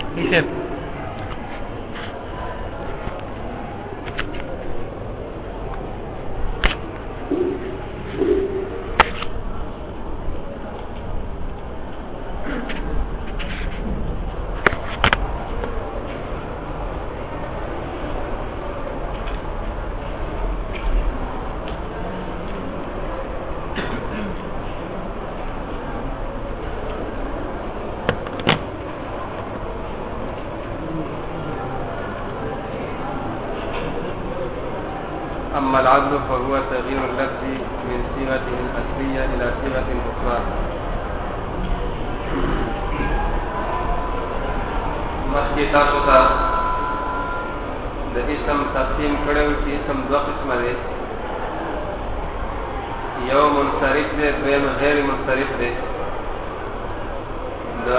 Dice, أما العدل فهو تغيير اللفظ من صيغته الأصلية إلى صيغة أخرى. مخکې تاسو ته د اسم تقسیم کړی و چې اسم دوه قسمه دی، یو منصرف دی، دویم غیر منصرف دی. د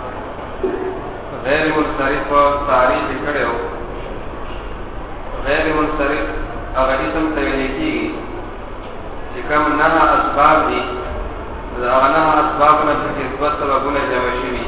غیر منصرف تعریف یې کړی و. غیر منصرف هغه اسم ته ویل کېږي چې کوم نهه اسباب دي، د هغه نهه اسبابو نه پکې دوه سببونه جمع شوي،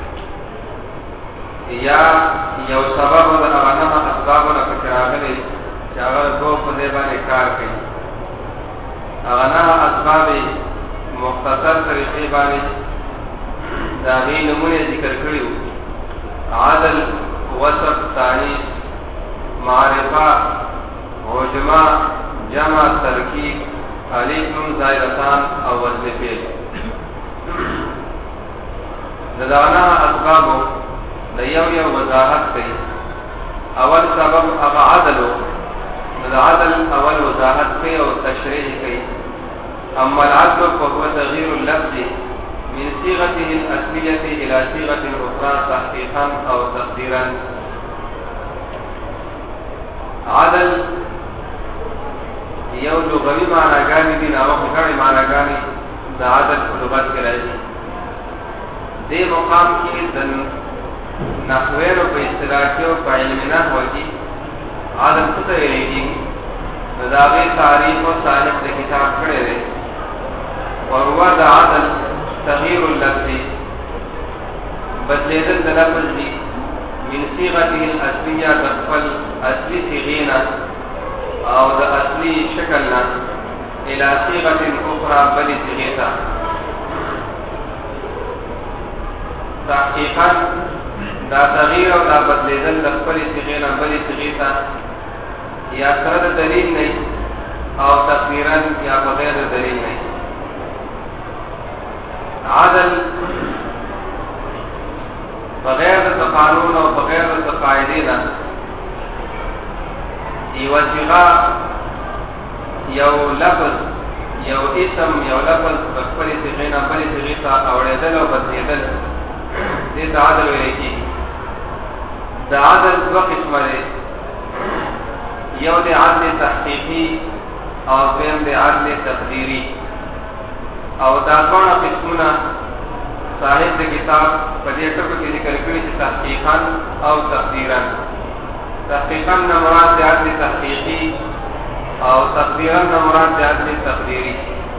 یا یو سبب د هغه نهه اسبابو نه پکې راغلی چې هغه دوه په دې باندې کار کوي. هغه نهه اسباب مختصر طریقې باندې د هغې نمونې ذکر کړي وو: عدل، وصف، تانیث، معرفه، عجمه، جمع، ترکیب، الف، نون، زائدتان او وزن فعل. د دغه نهه اسبابو د یو یو وضاحت کوي. اول سبب هغه عدل و، د عدل اول وضاحت کوي او تشریح کوي. اما العدل فهو تغيير اللفظ من صيغته الاصلية الى صيغة اخرى تحقيقا او تقديرا. عدل یو لغوي معناګانې دي، ناوخت غړي معناګانې د عدل په لغت کې راځي. دې مقام کې د نحویانو په اصطلاح کې او په علم نحو کې عدل څه ته ویل کېږي، نو د هغې تعریف او صاحب د کتاب کړی دی. وهو د عدل تغییر اللفظ، بدلېدل د لفظ دي، من صيغته الاصليه د خپل اصلي صیغې نه او د اصلي شکل نه الى صيغه اخرى بلې صیغې ته. تحقیقا دا تغییر او دا بدلېدل د خپلې صیغې نه بلې صیغې ته یا سره د دلیل نه او تقدیرا یا بغیر د دلیل نه. عدل بغیر د قانون او بغیر د قاعدې نه یو صيغه، یو لفظ، یو اسم، یو لفظ په خپلې صيغې نه بلې صيغې ته اوړېدل او بدلېدل، دې ته عدل ویل کېږي. د عدل دوه قسمه دی، یو د عدل تحقیقي او دویم د عدل تقدیري. او دا دواړه قسمونه صاحب د کتاب په دې ټکو کې ذکر کړي چې تحقیقا او تقدیرا. تحقیقا نه مراد د عدل تحقیقي او تقدیرا نه مراد د عدل تقدیري.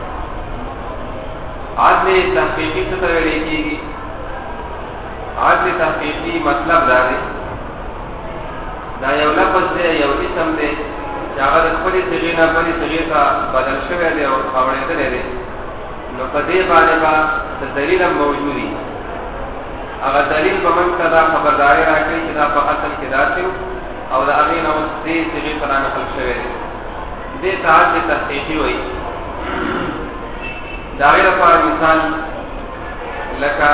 عدل تحقیقي څه ته ویل کېږي؟ عدل تحقیقي مطلب دا دی، دا یو لفظ دی، یو اسم دی چې هغه د خپلې صیغې نه بلې صیغې ته بدل شوی دی او اوړېدلی دی، نو په دې باندې به د دلیل هم موجود وي. هغه دلیل به موږ ته دا خبرداری راکوي چې دا په اصل کې داسې و او د هغې نه اوس دې صیغې ته رانقل شوی دی. دې ته عدل تحقیقي وایي. د هغې لپاره مثال لکه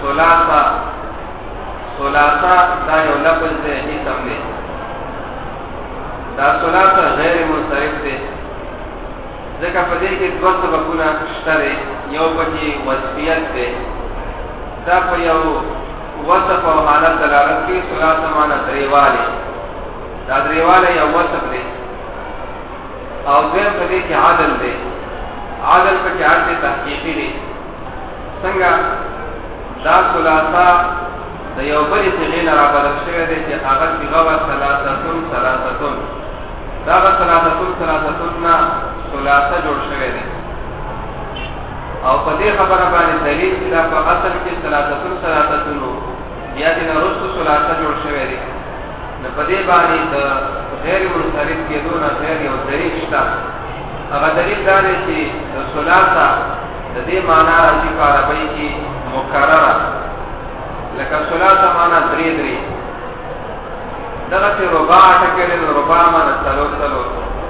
ثلاثه دا یو لفظ دی، اسم دی. دا ثلاثه غیر منصرف دی، ځکه په دې کې دوه سببونه شته دی. یو پکې وصفیت دی، دا په یو وصف او حالت دلالت کوي. ثلاثه معنی درېوالی، دا درېوالی یو وصف دی. او دویم په دې کې عدل دی. عدل پکې عدل تحقیقي دی. څنګه دا ثلاثه د یو بلې صیغې نه رابدل شوی دی چې هغه صیغه وه ثلاثتون. دا هغه ثلاثتون نه ثلاثه جوړ شوی دی. او په دې خبره باندې دلیل چې دا په اصل کې ثلاثتون بیا دې رسو ثلاثه جوړ شوی دی نو په دې باندې د غیر منصرف کېدو نه غیر یو دلیل شته هغه دلیل دا دی چې د ثلاثه د دې معنا راځي په عربی کې مکرره لکه ثلاثه معنا درې درې دغه چې رباع ټکرې نو رباع معنا څلور څلور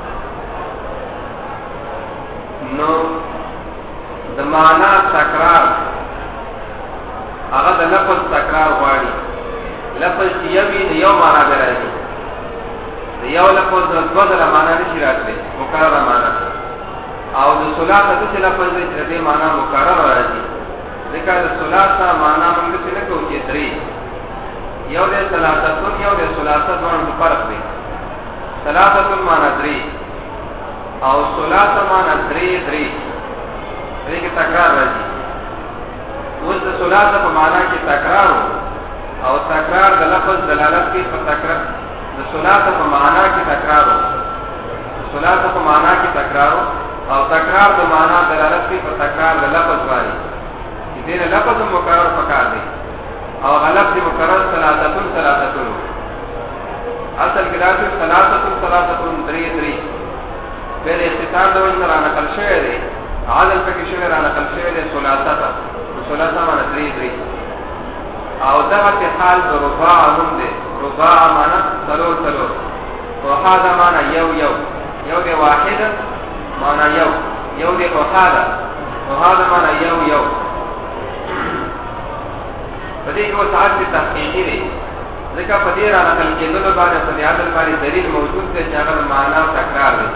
نو د معنا تکرار هغه د لفظ تکرار غواړي لفظ چې یو معنا به راځي د یو لفظ د دوه ځله معنا نشي راتلی مکرره معنا او د ثلاثه چې لفظ دی چې دې معنا مکرره راځي ځکه د ثلاثه معنا موږ څه نه کوو چې درې یو د ثلاثه یو د ثلاثه دوه فرق دی ثلاثه معنا درې او ثلاثه معنا درې درې دې کې تکرار راځي اوس د ثلاثه په معنا کې تکرار او تکرار د لفظ دلالت کوي په تکرار د ثلاثه په معنا کې تکرار ثلاثه په معنا کې تکرار او تکرار د معنا دلالت کوي په تکرار د لفظ باندې دې نه لفظ مکرر پکار دی او غلط دی مکرر ثلاثه اصل کې راځي ثلاثه درې درې په اختصار د وجه را نقل شوی دی عادل پکې شوی را نقل شوی دی ثلاثه معنا درې درې او دغه حال د رباع هم دی رباع معنا څلور څلور وهذا معنا یو دی واحد معنا یو دی وهذا معنا یو په دې کې وسعت تحقیقي دی ځکه په دې را نقل کېدل باندې په دې عادل باندې دلیل موجود دی چې هغه معنا تکرار دی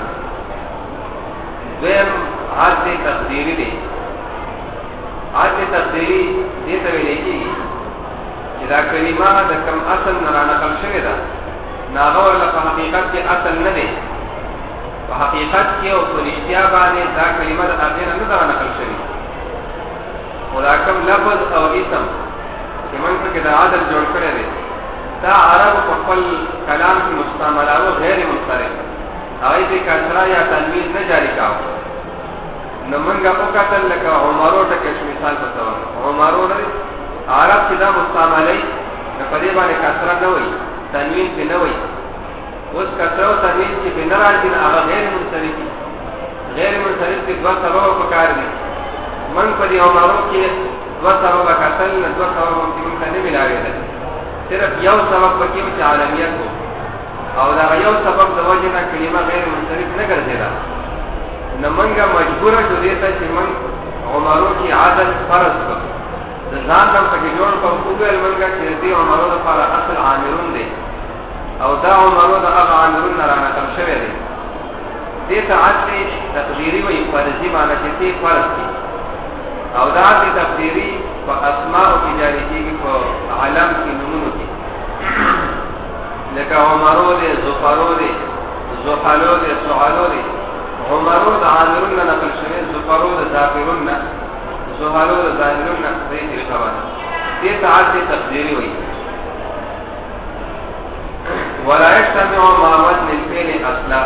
دویم عادت تقدیری دی عادت تقدیری دې ته ویل کېږي چې دا کلمه د کوم اصل نه را نقل شوې ده ناغه ولا په حقیقت کې اصل نه دی په حقیقت کې او په رښتیا باندې دا کلمه د هغه نه را نقل شوې ولکه لفظ او اسم چې موږ په دا عادت جوړ کړی دی دا عرب په خپل کلام کې مستعمل او غیر منصرف هغه دې کثرا یا تنوین نه جاری کاوه نو موږ په کتل لکه عمرو ټکه مثال بتاو عمرو نه عرب چې دا مستعملای نه په دې باندې کثرا نه وای تنوین په نه وای اوس کثرا او تنوین چې په نه راځي هغه غیر منصرف کې دوه سبب پکار دي من په دې عمرو کې دوه سبب کتل نه دوه سبب چې موږ نه ملاوي دي صرف یو سبب پکې چې عالمیت او دا یو سبب د وجه نه کلمه غیر منصرف نه ګرځیدا نو موږ مجبور شو دې ته چې موږ عمرو کې عادت فرض کړو د ځان نن پکې جوړ کوو او موږ چې دې عمرو لپاره اصل عامرون دي او دا عمرو د هغه عامرون نه رانه تم شوی دی دې ته عادت تقدیری وي فرضي معنی چې فرض دي او دا دې تقدیری په اسماء کې جاری کیږي په عالم کې نمونه کې لکه عمرو دې زفرو دې زحلو دې سعلو دې عمرو د عامرون نه نقل شوی زفرو د ظافرون نه زحلو د ظاهرون نه دې خبره دې تعدی تقدیری وي ولا يجتمع مع وزن الفعل اصلا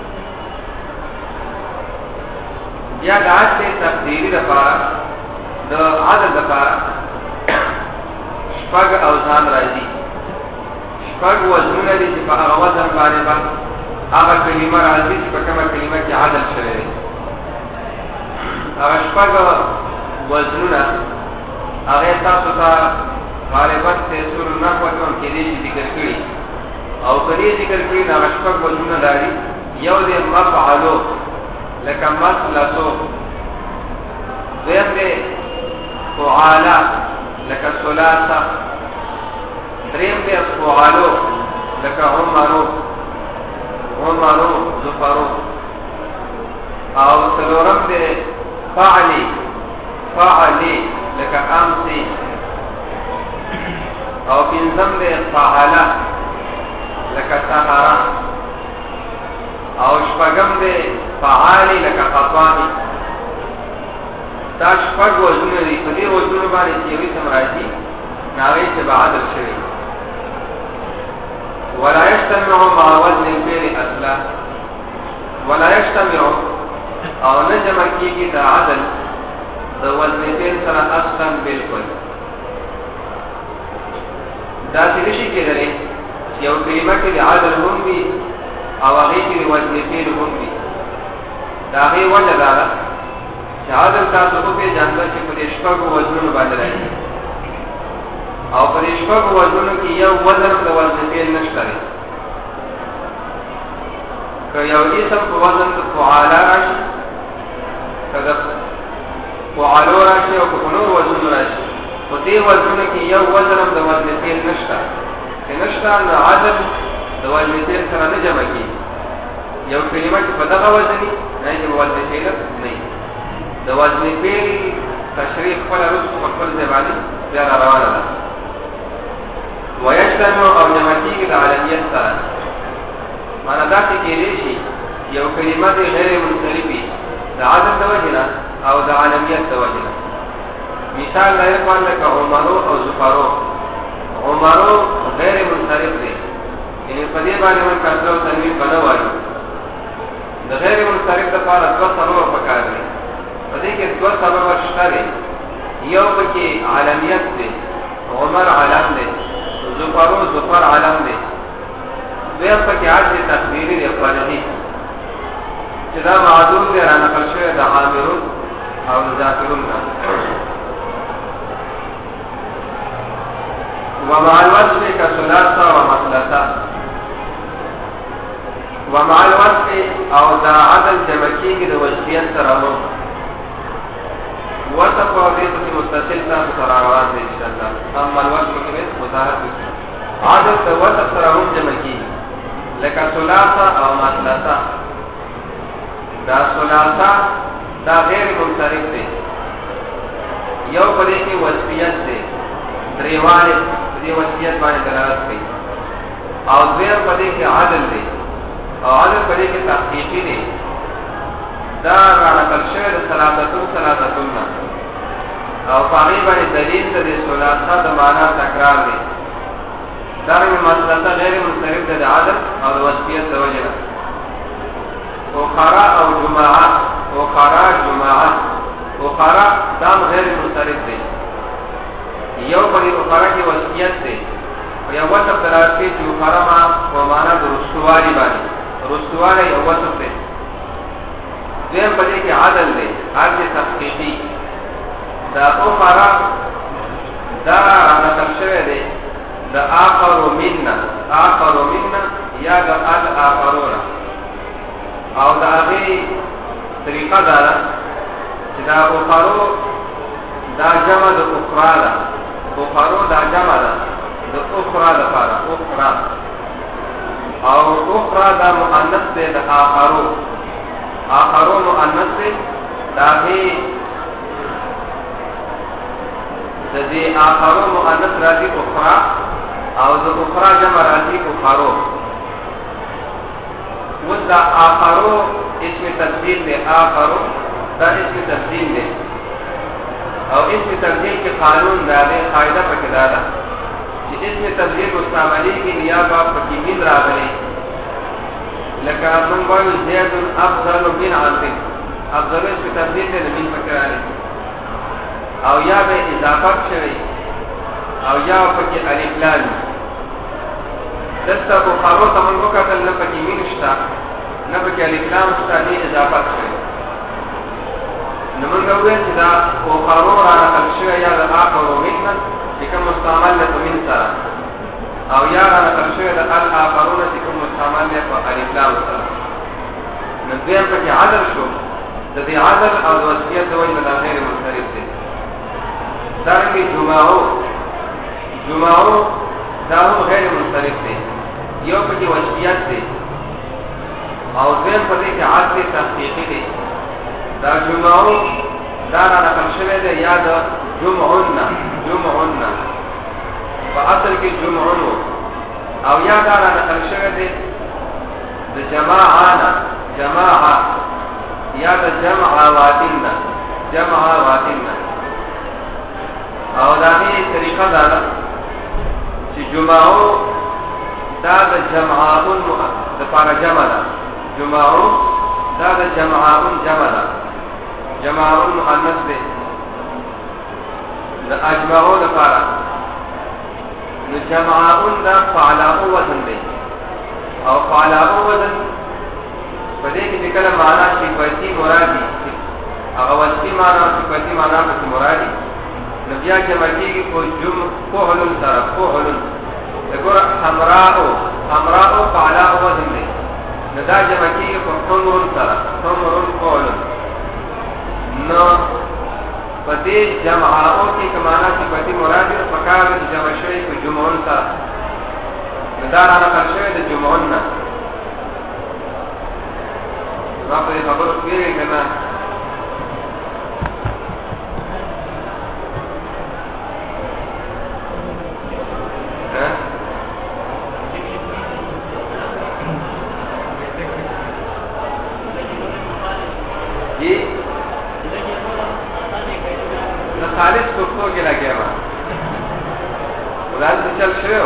یا داسې تقدیری لپاره د عدد لپاره شپږ اوزان راځي شپږ وزنونه دي چې په هغه وزن باندې هغه کلمه راځي چې په کومه کلمه کې عدل شوی دی هغه شپږ وزنونه هغه تاسو ته غالبا تفسیر نحو کې دي ذکر کړی او کله ذکر کړی هغه شپږ وزنونه لري یو دې مفعلو لکه مثلثو دویم دې فعالا لکه ثلاثه دریم دې فعالو لکه عمرو زفرو او څلورم دې فعلی لکه امسی او پنځم دې فعالا لکه سحرا او شپږم دې فعالی لکه قطانی دا شپږ وزنونه دي په دې وزنونو باندې چې وي سم راځي ناوي چې بعد شوی ولا يجتمع مع وزن الفعل اصلا ولا يجتمع او نجمع کیږي دا عدل د وزن الفعل سره اصلا بالکل دا چې نشي کېدلی چې یو کلمه کې د عدل هم وي او هغې کې د وزن فعل هم وي. د هغې وجه دا ده چې عدل تاسو وپېژانده چې په دې شپږو وزنونو باندې راځي او په دې شپږو وزنونو کې یو وزن د وزن فعل نشته دی. که یو اسم په وزن د فعاله راشي، که د فعالو راشي او که په نور وزنونو راشي، په دې وزنونو کې یو وزن هم د وزن فعل نشته. چې نشته نو عدل د وزن فعل سره نه جمع کېږي. یو کلمه چې په دغه وزن وي نه چې وزن فعل نه وي، د وزن فعل تشریح خپله وروسته په خپل ځای باندې بیا را روانه ده. ویجتمع او جمع کېږي د علمیت سره. معنی داسې کېدی شي یو کلمه د غیر منصرفي د عدل د وجې نه او د علمیت د وجې نه. مثال دا یې لکه عمرو او زفرو. عمرو غیر منصرف دی، یعنې په دې باندې موږ کسره او تنوین به نه وایو. د غیر منصرف دپاره دوه سببه پکار دی. په دې کې دوه سببه شته دی. یو پکې علمیت دی، عمر علم دی، زفرو زفر علم دی. دویم پکې عدل تقدیري دی، خارجي، چې دا معدود دی را نقل شوی د عامرون او د ذاکرون نه. ومع الوصف كثلاثة ومثلثة. ومع الوصف او دا عدل جمع کېږي د وصفیت سره هم. وصف او دې پسې متصل تاسو سره روان دی انشاءالله. اما الوصف کې به وضاحت وکړو. عدل د وصف سره هم جمع کېږي لکه ثلاثة او مثلثة. دا ثلاثة دا غیر منصرف دی، یو په دې کې وصفیت دی، درېوالی په دې وصفیت باندې دلالت کوي، او دویم په دې کې عدل دی او عدل په دې کې تحقیقي دی. دا را نقل شوی د ثلاثتون نه او په هغې باندې دلیل د دې ثلاثة د معنا تکرار دی. دارنګه مثلثة غیر منصرف دی د عدل او د وصفیت د وجې نه. اخرى او جماعت، اخرى جماعت، اخرى دام غیر منصرف دی. یو په دې اخرى کې وصفیت دی او یو وصف دلالت کوي چې اخرى ما په معنا د رستوالي باندې، رستوالی یو وصف دی. دویم په دې کې عدل دی، عدل تحقیقي. دا اخرى دا نقل شوی دی د آخر منا، آخر منا یا د الآخرون، او دا هغې طریقه دا ده چې دا اخرو دا جمع د اخرى ده. اخرو دا جمع ده د اخرى دپاره، اخرى، او اخرى دا مؤنث دی د آخرو. آخرو مؤنث دی، دا هغې د دې آخرو مؤنث راځي اخرى او د اخرى جمع راځي اخرو. اوس دا آخرو اسم تبدیل دی، آخرو دا اسم تبدیل دی او اسم تبدیل کې قانون دا دی، قاعده پکې دا ده چې اسم تبدیل مستعملېږي یا به پکې مین راغلی. لکه موږ وایو زید افضل من عاصم، افضل اسم تبدیل دی، د مین پکې راغلی، او یا به اضافت شوی او یا پکې الف لام. دلته اخرو ته موږ وکتل نه پکې مین شته نه پکې الف لام شته، نه اضافت شوی. نو موږ وویل چې دا اخرو را نقل شوی یا د آخرو منا چې کوم مستعمل دی په مین سره، او یا را نقل شوی د الآخرون چې کوم مستعمل دی په الف لام سره. نو دویم پکې عدل شو. د دې عدل او د وصفیت د وجې نه دا غیر منصرف دی. دارنګه جماعو دا هم غیر منصرف دی، یو پکې وصفیت دی او دویم په دې کې عدل تحقیقي دی. دا جماعو دا را نقل شوی دی یا د جمعون، په اصل کې جمعون او یا دا را نقل شوی دی د جماعانا، جماعه یا د جمعواتنا، جمعواتنا. او دا هی طریقه دا ده چې جمعو دا د جمعاون دپاره جمع ده، جمعو دا د جمعاون جمع ده، جمعاون مؤنث دی. د اجمعو دپاره نو جمعون دا فعلاو وزن دی او فعلاو وزن پدې کې کله معنا صفتی مرادي هغه وصفي معنا صفتی معنا په مرادي نو بیا جمع کېږي په فعل سره فعل دغه حمراء فعلاو وزن دی نو دا جمع کېږي په حمر سره حمر فعل نو پدې جمعو کې کمانا صفتی مرادي په کار د جمع شوی په جمعون سره دا راغلی شوی د جمعون نه په خبرو کې کنه خالص پښتو کې لګیا و ولادت چل شو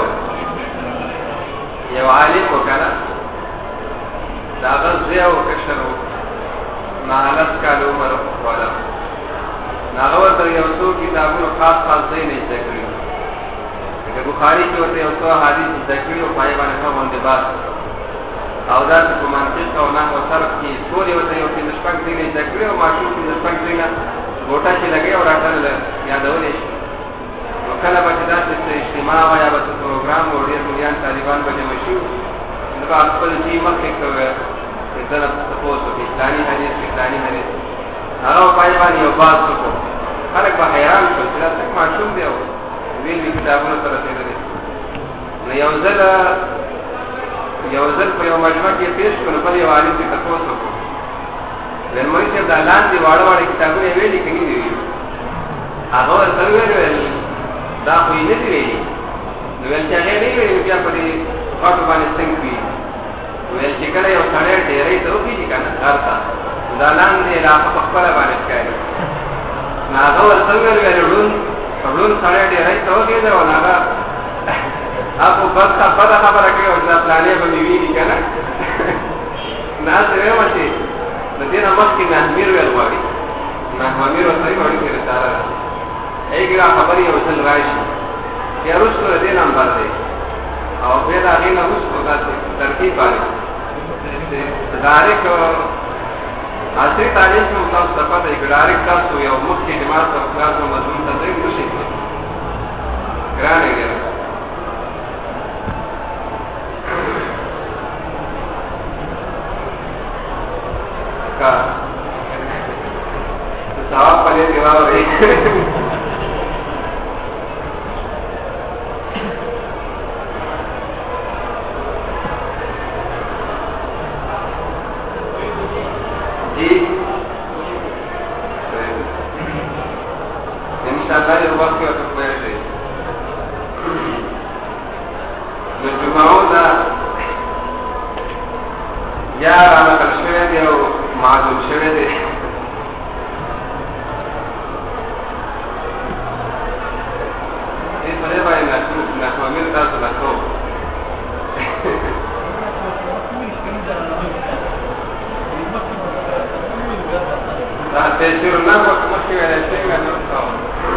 یو عالم وکړه دا غزه او کشرو مالت کالو عمر ولا ناغور تر یو څو کتابونو خاص ځای نه ذکر کړي بخاری کې ورته یو څو حدیث ذکر او پای باندې باندې بات او دا په منطق او نحو صرف کې ټول یو څه یو کې نشپک دی نه ذکر او ماشوم کې نشپک دی نه गोटा چې لګي او راټل یادولې شي نو کله به دا چې اجتماع یا به پروګرام او ډېر مليان طالبان به جمع شي نو خپل چې مخکې کوي دا تاسو په اسلامي حدیث هغه پای باندې یو باز وکړو خلک به حیران شول چې دا څنګه معصوم دی او ویل کتابونو سره تیرې نو یو ځل په یو مجمع کې پیښ کړو په یو عالم کې تاسو وکړو ورموي چې دا لاندې واړه کتابونه ویلي کړي دي هغه ورته ویل دا خو یې نه دی ویلي نو ول چې هغه نه ویلي بیا په دې فاټو باندې څنګه وی ول چې کله یو سړی ډېرې ته وږي کنه کارتا دا لاندې لا په خپل باندې کوي نو هغه ورته ویل سړی ډېرې ته وږي دا ونه هغه بس خبره کوي او دا پلانې به ویلي کنه نه څه وایي د دې نه مخکې نه امیر ویل غواړي نه امیر ورته وایي چې رساله ایګرا خبرې او څل راشي یا رسول دې نمبر دی او به دا غي نه رسول دا ترتیب باندې ډایرک اصلي تاریخ نو تاسو ته پته یې ډایرک تاسو یو مخکې جماعت او کلاس او مضمون ته ځای نشي ګرانه का साफ पले दीवार रही जी इंशाअल्लाह ये वक्त के वक्त में से जो जुमाओं ना या राना कश्मीर दियो معلوم شوه دی دې په دې باندې نه کومل تاسو نه کوو دا ته چې نه وخت مخکې ولا څنګه نو تاسو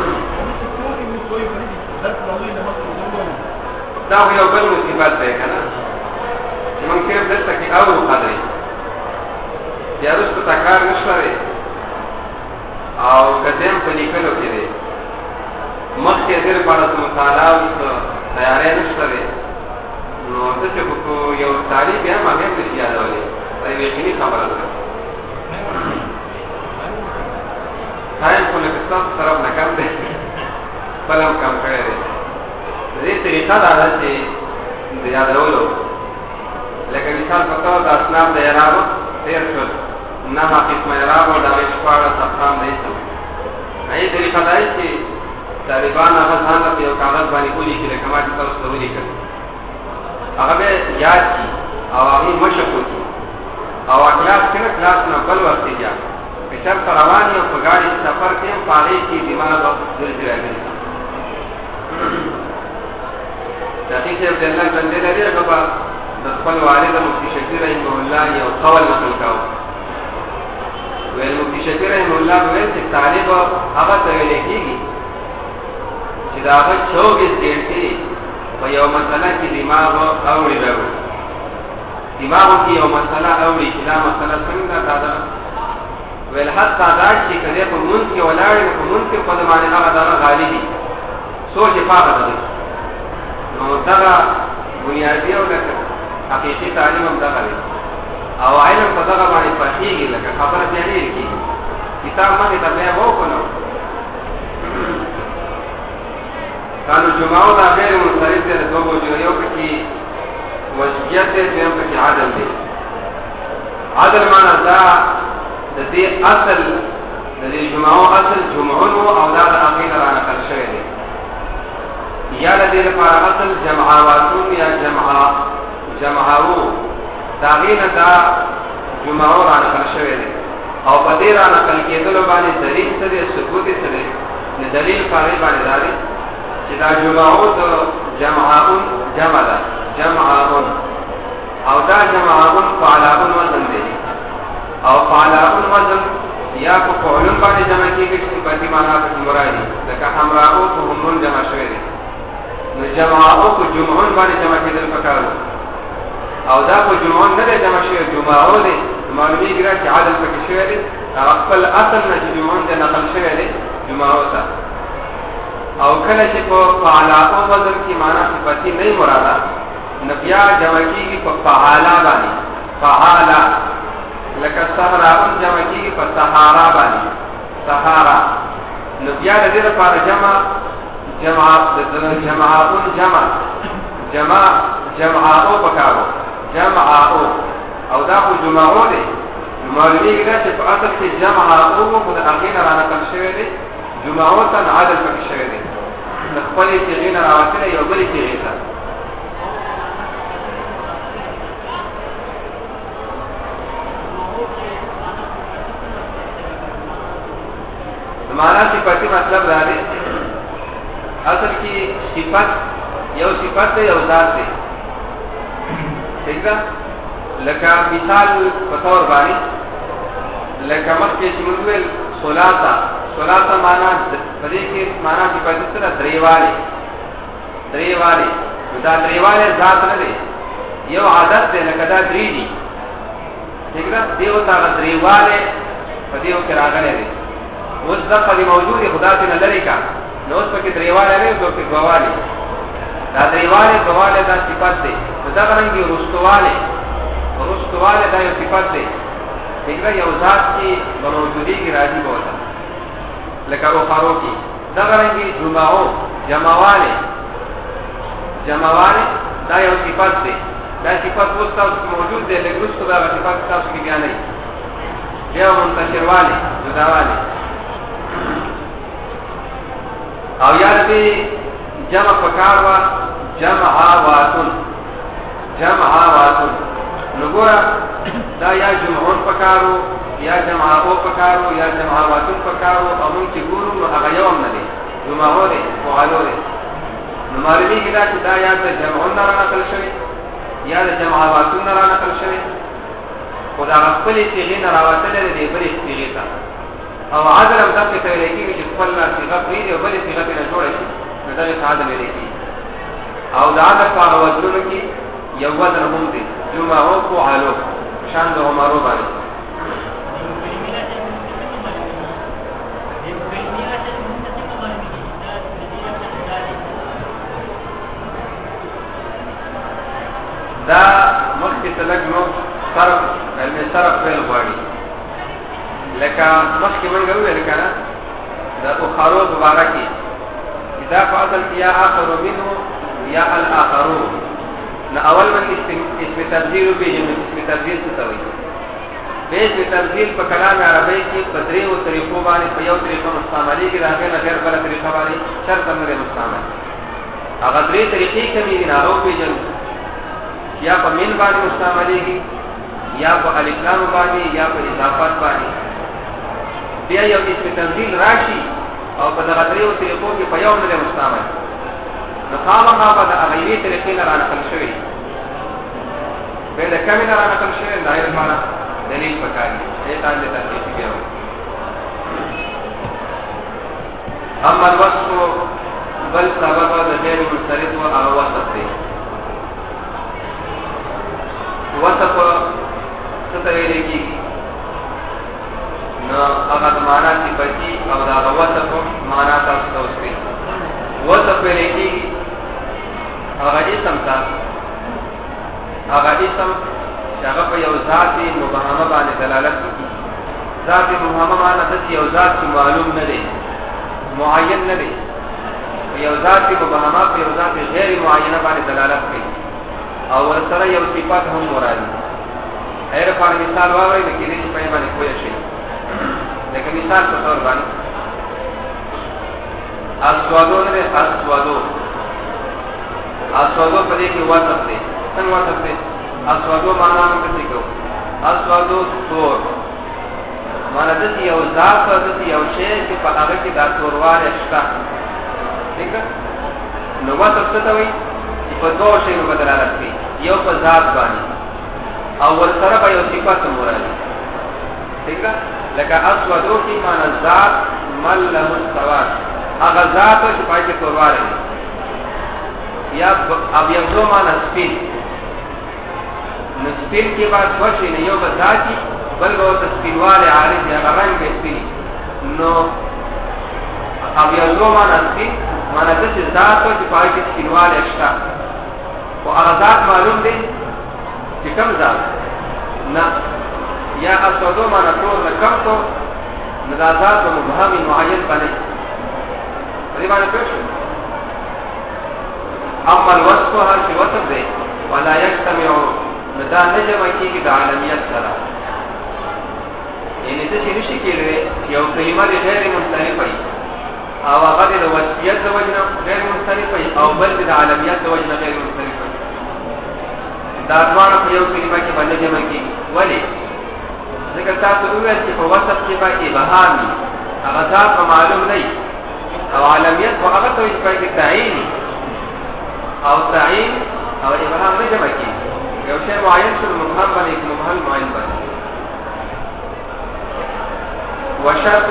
دا یو بل مصیبت دی کنه موږ کې دلته کې اورو خاطرې یا رسو تکار نشوره او قدم په لیکلو کې دی مخکې دې په اړه مطالعه او تیاری نشوره نو څه چې په یو طالب یا ما هم نشي یادولې دا یو یقیني خبره ده هاي په لکه طرف نه کم دی بلم کم کړی دی دې طریقه دا ده چې د یادولو لکه مثال په توګه د اسناد د اعراب تیر شول نه قسم اعراب او د شپاړه اقسام نه شو نه طریقه دا چې طالبان هغه ځان په یو کاغذ باندې کولی چې کما چې تاسو ته ولیکل هغه به یاد کی او هغه مشق وکړي او کلاس کې کلاس نه بل وخت یا په شرط روان یو په ګاډي سفر کې پاره کې دماغ په ځل راځي دا چې د الله باندې لري هغه د خپل والد مفتی شکر رحمه الله یو قول نقل کاوه ویل مفتی شکر رحمه الله ویل چې طالب هغه ته ویل کېږي چې دا هغه 24 ګنټې په یو مسله کې دماغ اوړي ورو دماغ کې یو مسله اوړي چې دا مسله څنګه دا ول حتی دا چې کله په مونږ کې ولاړ په مونږ کې په دمانه هغه دا غالبي سوچ پاګه ده نو دا بنیادی او لکه حقیقي تعلیم هم دا کوي او علم په دغه باندې پخېږي لکه خبره پیری کی کتاب باندې تبلیغ وکړو کانو جمعو دا غیر منصرف دي د دوه یو کې وصیت دې هم په عادل دي عادل معنا دا د دې اصل د دې جمعو اصل جمعون او دا د اخیر را نقل شوی دی یا د دې لپاره اصل جمعواتون یا جمعاو دا غینه دا جمعو را نقل شوی دی او په دې را نقل کېدل باندې دلیل سره ثبوت سره نه دلیل پاره باندې داري چې دا جمعو د جمعاون جمع ده جمعاون او دا جمعاون فعلاون وزن دی او فعلاون وزن یا په فعلون باندې جمع کېږي چې په دې معنا په مرادي لکه حمراو په همون جمع شوی دی نو جمعاو په جمعون باندې جمع کېدل پکاره او دا په جمعون نه جمع شوی جمعاو دی معلومی ګرا چې عادل پکې شوی دی خپل اصل نه جمعون دی نقل شوی دی جمعاو ته او کله چې په فعلاو وزن کې معنا صفتی نه مراده نبیا جمع کېږي په فعالا باندې فعالا لکه صحراون جمع کېږي په صحارا باندې صحارا نبیا د دې لپاره جمعاو پکارو جمعاو او دا خو جمعو دی معلومی ګرا چې په اصل کې جمعاو په اخیر را نقل شوی دی جمعو ته عادل پکې شوی دی د خپل صيغې نه راوتل یو بل صيغې ته معنا صفتی مطلب دا دی اصل کې صفت یو صفت دی یو ذات دی څنګه لکه مثال په تور باندې لکه مخکې چې موږ ویل صلاته معنا په دې کې معنا چې په دې سره دریواله دا دریواله ذات نه دی یو عادت دی لکه دا درې دي څنګه دیو تا دریواله په دې کې راغلي دي اوس دا په موجود خدا ته نه لري کا نو اوس په کې دریواله نه او په غواله دا دریواله دا صفات دی دا څنګه ورستواله دا یو صفات دی څنګه یو ذات کې موجودي کې راځي بوته لکه او خارو کې دا څنګه جمعواله دا یو صفات دی دا صفات اوس تاسو موجود دی لکه اوس دا صفات تاسو کې بیان نه دی یو منتشرواله جداواله او یاد دې جمع پکاروا جمعواتن نګورا دا یا جمعون پکارو یا جمعو پکارو یا جمعواتن پکارو او موږ چې ګورو نو هغه یو نه دي جمعو دي فعالو دي نو معلومي کېدا چې دا یا د جمعون نه نقل شوی یا د جمعواتن نه نقل شوی خدا خپل صيغې نه راوتل دي بلې صيغې ته او عادل هم تاسو ته لکه چې خپل صيغه پری دی او بلې صيغه نه جوړ شي نو دا عادل لري او دا عادت په وزنونو کې یو وزن هم دی جمعو فعالو شان د عمرو باندې دا مخکې تلک نو صرف علمي صرف فعل غواړي لکه مخکې موږ ویل کنه دا اخرو مبارکي اذا فاضل يا اخر منه يا الاخرون نو اول من اسم تبديل به اسم تبديل څه وایي به اسم تبديل په کلام عربی کې په دریو طریقو باندې په یو طریقه مستعملي کې راغلی نه غیر بل طریقه باندې شرط نه مستعمل هغه درې طریقې کوي نه او په جن یا په من باندې مستعملي کې یا په الف لام باندې یا په اضافات باندې بیا یو اسم تبديل راشي او په دغه دریو طریقو کې په یو نه مستعمل نو خامخا په غیري طریقې نه راغلی شوی په د کمی نه راغلی شوی ظاهر معنا دلیل پکاري ایتان دې تاسو بیا اما الوصف بل سبب د غیر منصرف او هغه وصف دی. وصف څه ته ویل کېږي؟ نو هغه د معنا صفتي او د هغه وصف معنا تاسو ته وسپړي. وصف ویل کېږي هغه اسم ته، هغه اسم چې هغه په یو ذات مبهمه باندې دلالت کوي. ذات مبهمه معنی د یو ذات چې معلوم نه دی، معین نه دی. یو ذات مبهمه په یو ذات غیر معینه باندې دلالت کوي او ورسره یو صفات هم مراد دي. هر په مثال واورئ د کېدې چې په باندې کوی شي. لکه مثال په تور باندې اسوادو نه اسوادو، اسوادو په دې کې وصف دی. څنګه وصف دی؟ اسوادو معنا موږ څه کوو؟ اسوادو تور معنا د یو ذات او د یو شی چې په هغه کې د تورواله شته. ٹھیک ہے؟ نو وصف څه ته وایي؟ چې په دوه شیانو باندې دلالت کوي، یو په ذات باندې او ورسره به یو صفت مراد دی. ٹھیک ہے؟ لکه اسودو کی معنا ذات مل له السواد، هغه ذات چې پای کې تورواله دی. یا اب یو معنا سپین، نو سپین کې بعد وشي نه یو په ذاتی بل به سپینواله عارض یا رنگ کې سپین. نو اب یو معنا سپین معنا د ذات چې پای کې سپینواله شته او هغه ذات معلوم دی چې کوم ذات نه. یا اسودو معنا ټول نه کم کو نذات او مبهم معین باندې دې باندې پېښه. اما الوصف هر شي وصف دی ولا يجتمع ندا نجمع کیږي د عالمیت سره. یعنی څه شي کېږي یو کلمه غیر منصرفه او هغه د وصفیت د وجنه غیر منصرفه او بل د عالمیت د وجنه غیر منصرفه. دا ډول په یو کلمه کې باندې جمع کیږي. ولی؟ ځکه تاسو وویل چې په وصف کې به ابهام وي، هغه ذات معلوم نه وي او عالمیت په هغه ته کې تعین او تعین او ابهام نه جمع کیږي. یو شی معین شو مبهم باندې مبهم معین باندې. وشرط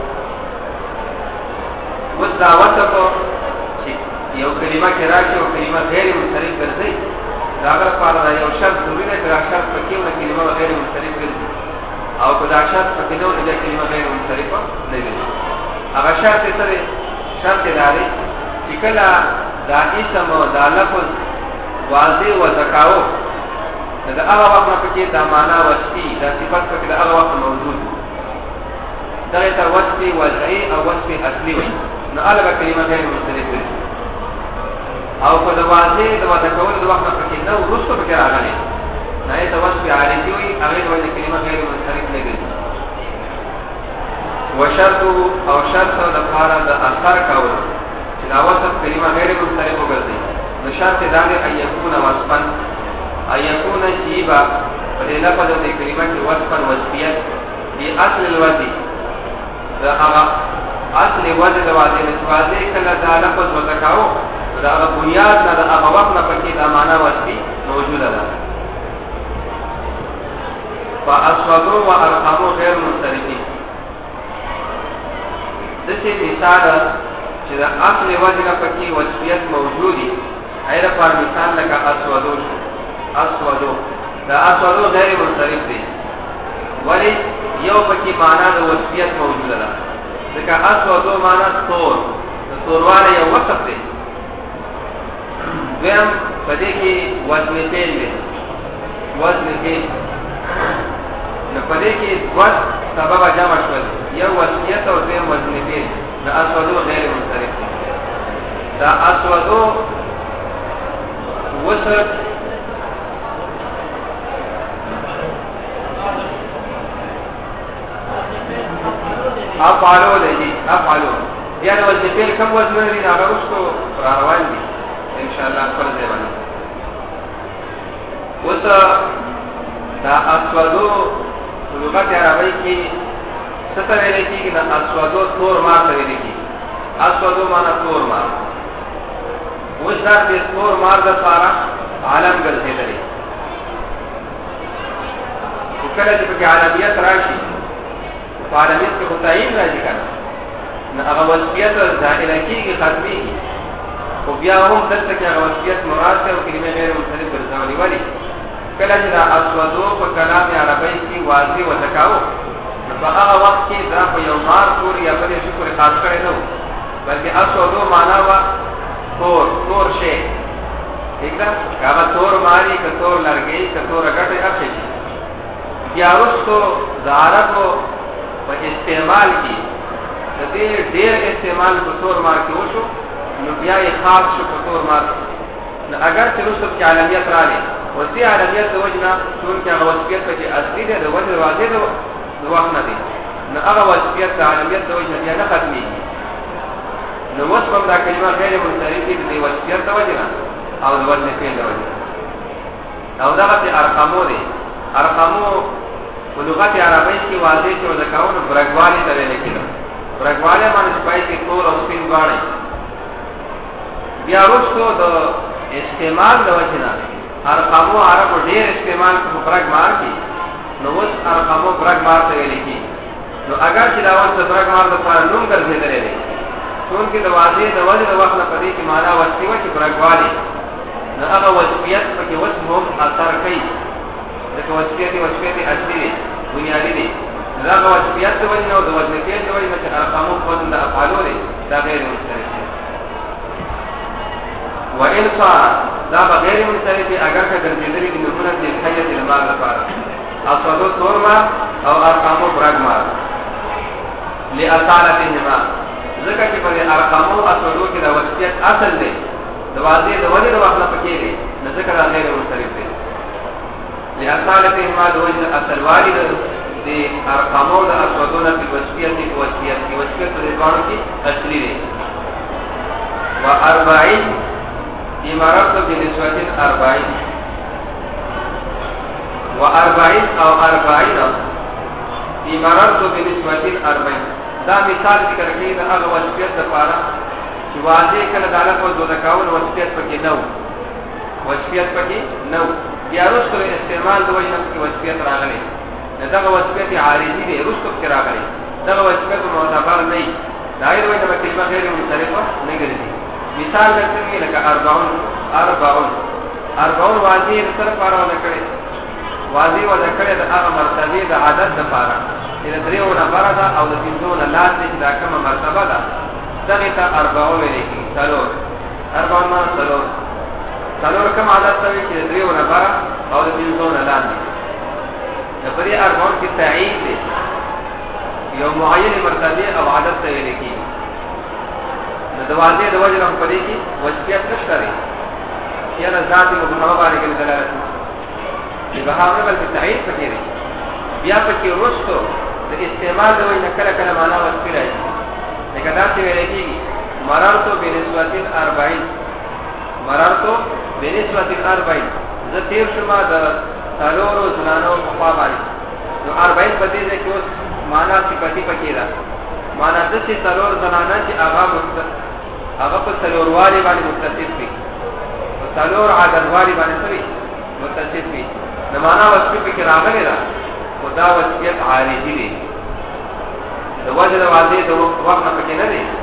وذا وصف چې یو کلمه کې راځي او کلمه غیر منصرف ګرځي، دا لپاره یو شرط ضروري دی چې شرط پکې یو کلمه غیر منصرف ګرځي او کدا شرط پکې نو د کلمه غیر منصرفه نه وي. هغه شرط سره شرط لري چې کله دا اسم او دا لفظ واضح و ذکاو دا هغه وخت پکې دا معنا وصفي دا صفات پکې دا هغه وخت موجود دا ته وصفي وضعي او وصفي اصلي وي. نو الګ کلمه غیر منصرف وي او په دا واضح دا ذکاو د وخت پکې نو رسو پکې راغلي نه دا وصفي عارضي وي هغه د کلمه غیر منصرف نه وي. وشرط او شرط د لپاره د اثر کول چې دا وصف کلمه غیر منصرف وګرځي. نو شرط دا دی ان يكون وصفا، ان يكون جيبا په دې لپاره د کلمه کې وصفا وصفیت دی اصل الوضع دا هغه اصل وضع د واضح نسبت کله دا لفظ وذکاو دا هغه بنیاد نه دا هغه وخت نه پکې دا معنا وصفي موجوده ده. فاسودو وارقامو غیر منصرفين دسه مثال چې دا اصل وجه پکې وصفیت موجودي. ایره پر مثال لکه اسودو شو، اسودو دا اسودو غیر منصرف دي ولی یو پکې معنا د وصفیت موجوده ده. ځکه اسودو معنا تور، د تورواله یو وصف دی. دویم پدې کې وزن فعل دی، وزن فعل نو پدې کې وصف سبب جمع شول، یو وصفیت او دویم وزن فعل. دا اسودو غیر منصرف دی. دا اسودو وصف افعالو دی، افعالو یعنی وزن فعل کم وزن لري هغه رسو را روان دي ان شاء الله خپل ځای باندې. اوس دا اسودو لغت عربی کې څه ته ویل کېږي؟ دا اسودو تور مار ته ویل کېږي. اسودو معنا تور مار. اوس دا د تور مار د لپاره عالم ګرځېدلی. کله چې په عالمیت راشي په عالمیت کې خدایي راځي کنه نو هغه وصفیت ظاهره کېږي ختمي او بیا هم دلته کې وصیت مراد ده او کلمه غیر منصرف ګرځولې ولی کله چې اسودو په کلام عربی کې واضح وځکاو په هغه وخت کې دا په یو مار کور یا بل شکر خاص کړي نو بلکې اسودو معنا وا تور شي एकदम کاوه تور ماری ک تور لرګي ک تور غټه اخشي بیا ورستو د عربو په استعمال کې د دې ډېر استعمال په تور مار کې وشو نو بیا یې خاص شو په تور مار نو اگر چې رسوب کې عالمیت راغی او دې عالمیت د وجنه ټول کې هغه وصیت کې اصلي ده د وجه واضح ده د وخت نه دي نو هغه وصیت د عالمیت د وجه بیا نه ختمي نو اوس کوم دا کلمه غیر منصرف دي د وصیت د وجه او د وجه په وجه او دا په ارقامو دي ارقامو په لغت عربی کې واضح شو د کاونو برګوالي درې لیکلو برګواله باندې پای کې تور او سپین غاړي بیا وروسته د استعمال د وجنه ارقامو عربو ډیر استعمال په برګ مار کې نو اوس ارقامو برګ مار ته ویل کی نو اگر چې دا وخت برګ مار د پاره نوم ګرځیدل دي څون کې د واضح د وجه د وخت په دې کې معنا وستي و چې برګواله نو هغه وصیت په کې وس هم اثر کوي د وصیت اصلي بنیادی دي دا وصیت د وجه او د وجه کې د وجه چې ارقامو په د افعالو دي دا غیر مشترک وإن صار دا بغیر منصرف اگر که ګرځېدلې د نمونه د حیات المال لپاره اصلو تورما او ارقامو برګما لاصالتهما ځکه چې په ارقامو اصلو کې د وصیت اصل دی د واضح د وجه د وخت پکې دی نه ځکه دا غیر منصرف دی لاصالتهما د وجه اصل والد د ارقامو د اصلو نه په وصیت په ځوانو کې اصلي دی و40 امارت بنسبت 40 و40 او 40 امارت بنسبت 40 دا مثال ذکر کوي د هغه وصیت لپاره چې واضح کله داله په دوه کاول وصیت پکې نو بیا وروسته استعمال د وجه کې وصیت راغلی دا وصیت عارضی دی وروسته کې راغلی دا وصیت معتبر نه دی دایر وجه په کلمه غیر منصرفه نه ګرځي مثال درته لکه 40 واضح سره پاره وکړي واضح وکړي د هغه مرتبه د عدد لپاره چې دریو نه بردا او د پنځو نه لاندې دا کومه مرتبه ده دغه ته 40 ویل کی څلور 40 ما څلور کوم عدد ته چې دریو نه برا او د پنځو نه لاندې د پرې 40 کې تعین دي یو معین مرتبه او عدد ته ویل کی د واضح د وجه هم پدې کې وصیت نشته لري یا ذات مبهم باندې کې دلالت دی به هغه بل تعین پکې دی بیا پکې ورستو د استعمال د وجه کله کله معنا وسپی راځي لکه دا چې ویل کېږي مررتو بنسبت 40 زه تیر شما د څلورو زنانو په خوا باندې نو 40 په دې کې اوس معنا صفتی پکې ده معنا د چې څلور زنانه چې هغه په څلوروالي باندې متصف وي په څلور عددوالي باندې سوي متصف وي نو معنا وصف کې راغلی ده خدا وصیت عارضی دی د وجه د واضح د وخت پکې نه دی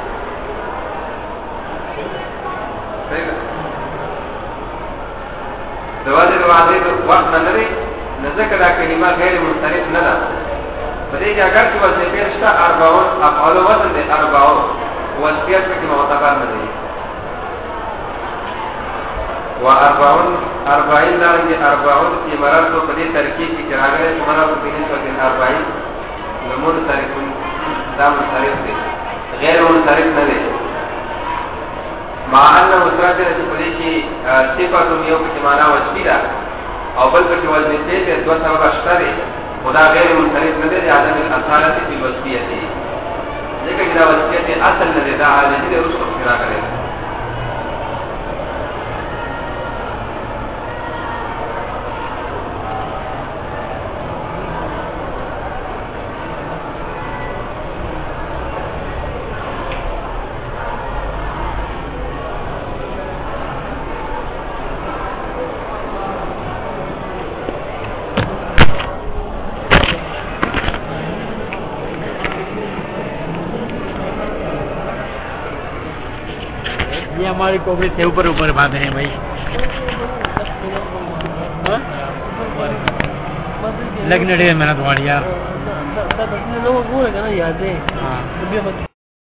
د وجه د واضح د وخت نه لري نه ځکه دا کلمه غیر منصرف نه ده په دې کې اگر چې وصیت شته 40 افعال وزن دي 40 وصیت کې معتبر نه دی و40 لري 40 چې مراد په دې ترکیب کې راغلي چې مراد په دې څه 40 نمون تاریخون دا منصرف دی غیر منصرف نه دی مع انه مترادف چې په دې کې صفات یو په معنا وصفی ده او بل په وزن دې دوه سبب شته دي خدا غیر منصرف نه دی عدم الاصاله فی الوصفیه ځکه چې دا وصفیت اصل نه دی دا عادي دی رسو اختراع کړی हमारी टोकरी से ऊपर ऊपर बांधे हैं भाई। लगने डे मेहनत तुम्हारी यार। याद है। हाँ।